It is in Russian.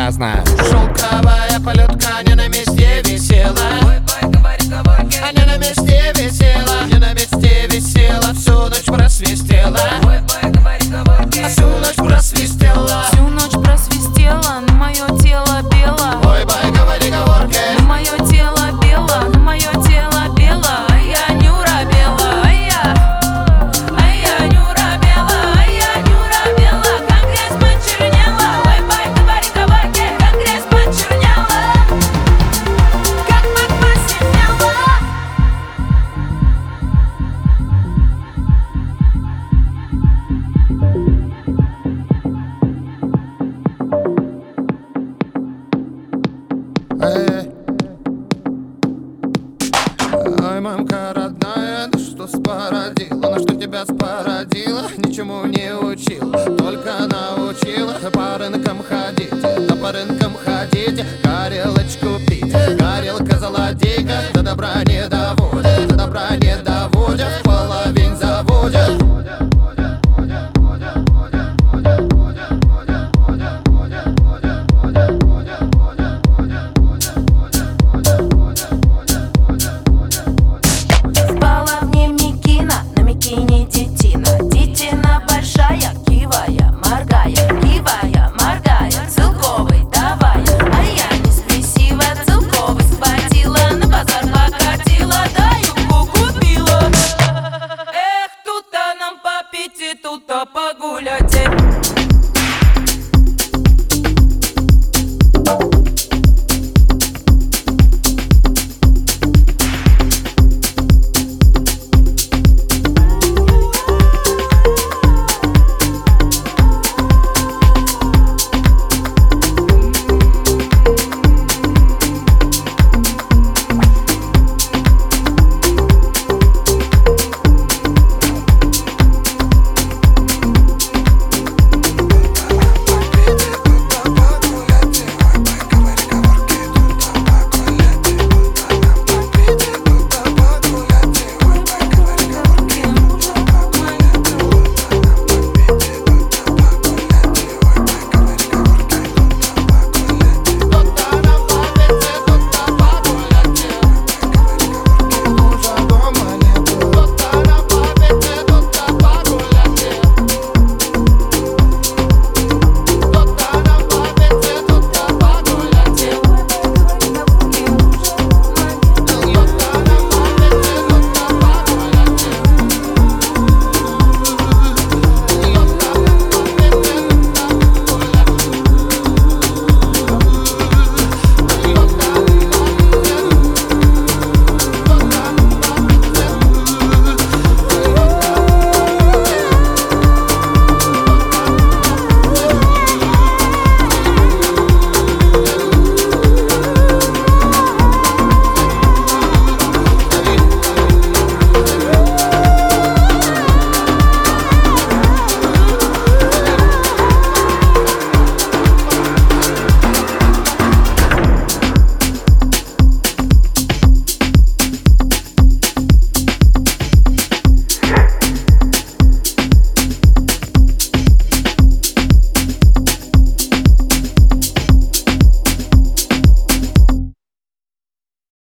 знаю. Шелковая полетка не на месте висела. А не на месте висела, не на месте висела. Всю ночь просвистела. Всю ночь просвистела. Всю ночь просвистела, но мое тело бело. Ой, бай, говори говорки. Но мое тело бело, но мое тело бело. А я Нюра бела, а я Нюра бела, а я Нюра бела. Как грязь почернела. Ой, бай, говори говорки. Как грязь почернела, как мак посинела. Ой, мамка родная, да что спородила, на что тебя спородила, ничему не учил, только научила по рынкам ходить, да по рынкам ходить, горелочку пить, горелка золотейка, да добра не да.